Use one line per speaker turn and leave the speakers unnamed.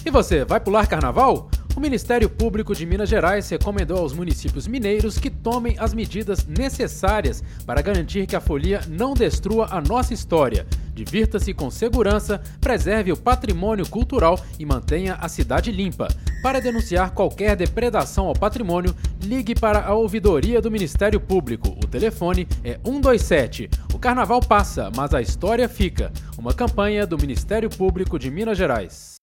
E você, vai pular carnaval? O Ministério Público de Minas Gerais recomendou aos municípios mineiros que tomem as medidas necessárias para garantir que a folia não destrua a nossa história. Divirta-se com segurança, preserve o patrimônio cultural e mantenha a cidade limpa. Para denunciar qualquer depredação ao patrimônio, ligue para a ouvidoria do Ministério Público. O telefone é 127. O carnaval passa, mas a história fica. Uma campanha do Ministério Público de Minas Gerais.